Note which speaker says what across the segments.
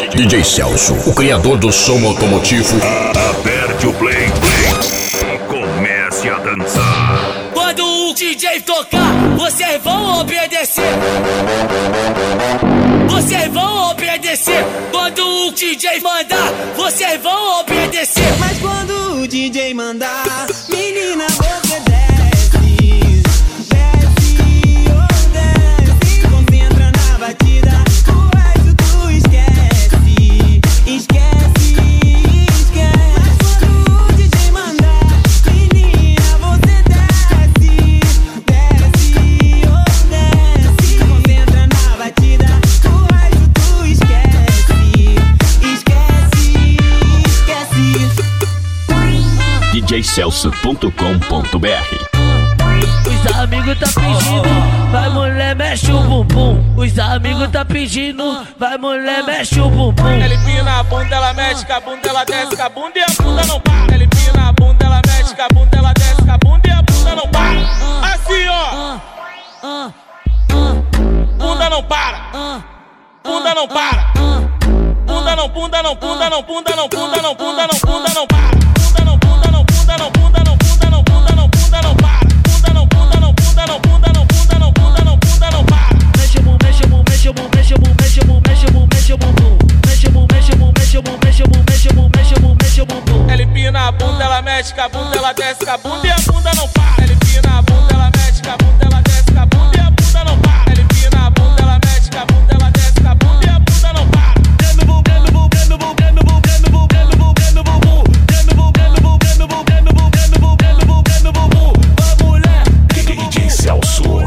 Speaker 1: DJ Celso, o criador do som automotivo.
Speaker 2: Aperte o play e comece a dançar.
Speaker 3: Quando o DJ tocar, vocês vão obedecer. Vocês vão obedecer. Quando o DJ mandar, vocês vão obedecer.
Speaker 4: Mas quando o DJ mandar, menina, você desce. Concentra na batida, o resto tu esquece. Esquece. Mas quando o DJ mandar, menina, você desce. Concentra na batida, o resto tu esquece.
Speaker 1: DJCelso.com.br.
Speaker 3: Os amigos tá pedindo, vai mulher, mexe o bumbum. Os amigos tá pedindo, vai mulher, mexe o bumbum.
Speaker 5: Ela empina a bunda, ela mexe com a bunda, ela desce com a bunda e a bunda não para. Ela empina a bunda, ela mexe com a bunda, ela desce com a bunda e a bunda não para. Assim ó, bunda não para, bunda não para, bunda não, bunda não, bunda não, bunda não, bunda não, bunda não, bunda não para. Bunda não, bunda não, bunda não, bunda não, bunda não, bunda não, bunda não para. Bunda não, bunda não, bunda não, bunda não, bunda não, bunda não, bunda não para.
Speaker 3: Mexe o bumbum, mexe o bumbum, mexe o bumbum, mexe o bumbum, mexe o bumbum, mexe o bumbum. Mexe o bumbum, mexe o bumbum, mexe o bumbum, mexe o bumbum, mexe o bumbum, mexe o bumbum, mexe o bumbum.
Speaker 5: Ela empina a bunda, ela mexe com a bunda, ela desce com a bunda e a bunda não para. Ela empina a bunda, ela mexe com a bunda, ela desce com a bunda e a bunda não para. Ela empina a bunda, ela mexe com a bunda, ela desce com a bunda e a bunda não para.
Speaker 1: DJ Celso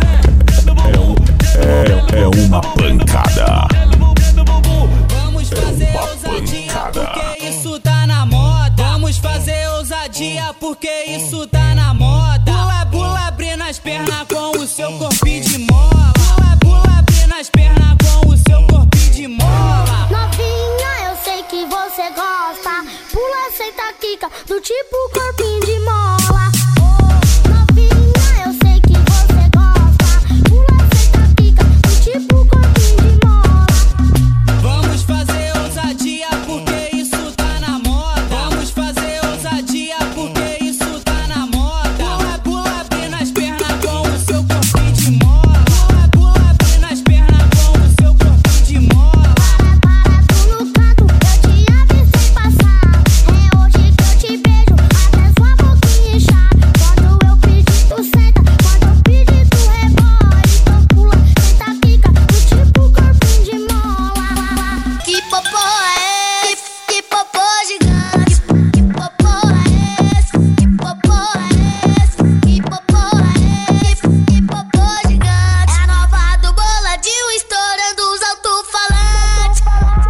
Speaker 1: é uma pancada.
Speaker 4: Vamos fazer ousadia porque isso tá na moda. Vamos fazer ousadia porque isso tá na moda. Bula, bula, abrindo as pernas com o seu corpinho de mola. Bula, bula, abrindo as pernas com o seu corpinho de mola.
Speaker 6: Novinha, eu sei que você gosta. Pula, senta, quica, do tipo corpinho de mola. Novinha, eu sei que você gosta. Pula, senta, quica, do tipo corpinho de mola.
Speaker 4: Vamos fazer ousadia porque isso tá na moda. Vamos fazer ousadia porque isso tá na moda. Pula, pula, abrindo as pernas com o seu corpinho de mola. Pula, pula, abrindo as pernas com o seu corpinho de mola.
Speaker 6: Para, tu no canto, eu te avisei passar. É hoje que eu te beijo, até sua boquinha inchar. Quando eu pedir, tu senta. Quando eu pedir, tu rebola. Então pula, senta, quica, do tipo corpinho de mola. Que popô é esse? Que popô gigante? Que popô é esse? Que popô é esse? Que popô é esse? Que popô gigante? É a nova do boladinho estourando os alto-falantes.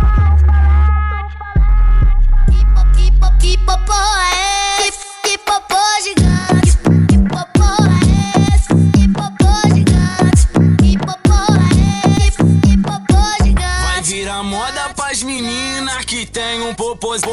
Speaker 6: Que popô é esse? Que popô gigante? Que popô é esse? Que popô gigante? Que popô é esse? Que popô
Speaker 4: Vai
Speaker 6: gigante?
Speaker 4: virar moda pras meninas que tem um popozão.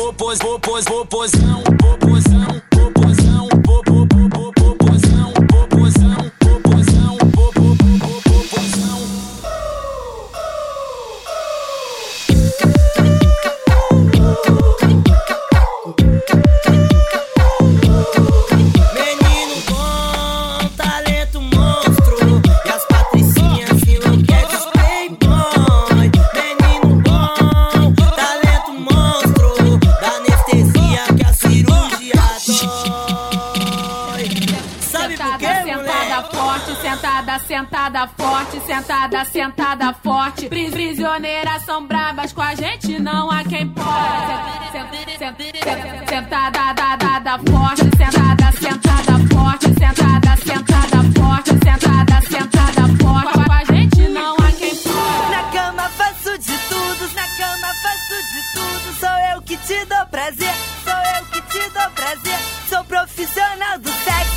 Speaker 3: Menino bom, talento monstro. E as patricinhas enlouquecem os playboy. Menino bom, talento monstro. Da anestesia que a cirurgia dói. Sabe por quê,
Speaker 7: Sentada
Speaker 3: mulher?
Speaker 7: forte, sentada, sentada forte, sentada, sentada forte. Prisioneiras são brabas, com a gente não há quem pode. Sentada, dada, forte, sentada, sentada forte, sentada, sentada forte, sentada, sentada forte. Com a gente não há quem pode.
Speaker 4: Na cama faço de tudo, na cama faço de tudo. Sou eu que te dou prazer, sou eu que te dou prazer. Sou profissional do sexo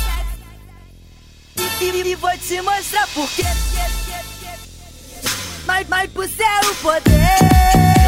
Speaker 4: e vou te mostrar por quê. Mas por ser o poder.